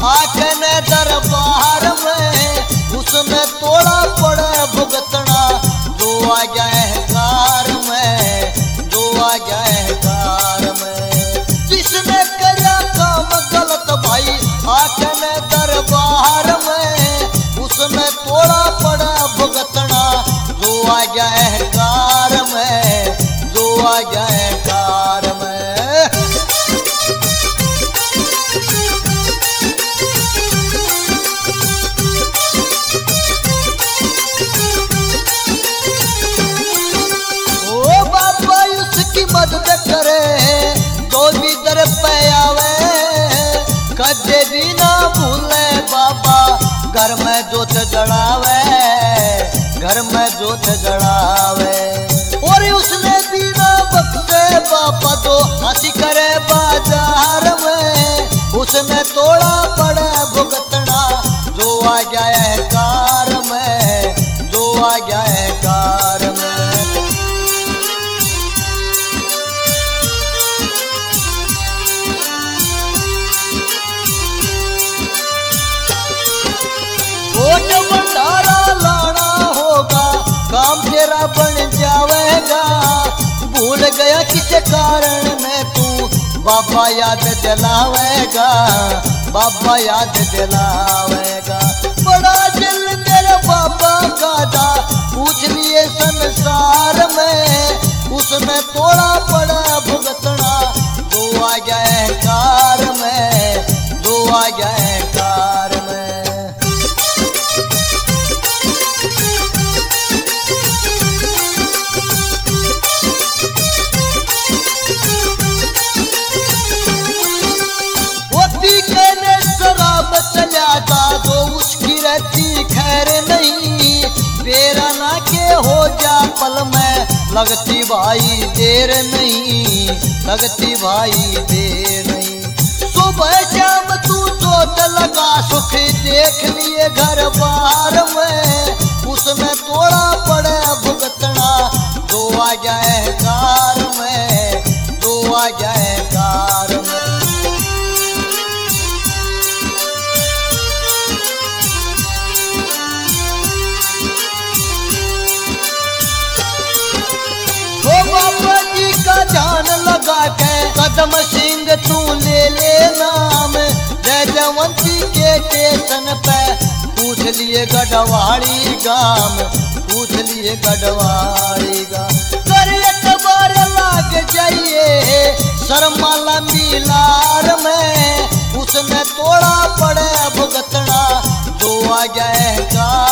आके ने दरबार में उसने तोड़ा पड़े भुगतना जो आ गया है कार में, जो आ गया है कार में। जिसने किया काम गलत भाई आके ने दरबार में उसने तोड़ा पड़ा भुगतना जो आ गया है कार में, जो आ गया है कार में। मदद करे तो भी दर पे आवे, कदे भी ना भूले बाबा घर में जोत जड़ावे, घर में जोत जड़ावे। और उसने भी ना बख्शे बाबा तो हंसी करे बाजार में उसने तोड़ा पड़े भुगतना जो आ गया है कार में, जो आ गया है कार में। भंडारा लाना होगा काम तेरा बन जाएगा, भूल गया किस कारण में तू बाबा याद दिलावेगा, बाबा याद दिलावेगा। बड़ा दिल तेरे बाबा का था पूछ लिए संसार में उसने तोड़ा पड़ा भुगतना जो आ गया है कार में, जो आ गया है कार में। तो उसकी रहती खैर नहीं, बेरा ना के हो जा पल में लगती भाई देर नहीं, लगती भाई देर नहीं। सुबह शाम तू जोत लगा सुख देख लिए घर बार में उसमें तोड़ा पड़े भुगतना जो आ गया है कार में, जो आ गया है कार में। बाबा जी का ध्यान लगा के कदम सिंह तू ले ले नाम, जय जयवंती के स्टेशन पे पूछ लिए गढ़वाड़ी गाम, पूछ लिए गढ़वाड़ी गाम। कर एतबार लाग जाइए शर्माला मिलार में उसने तोड़ा पड़े भुगतना जो आ गया है कार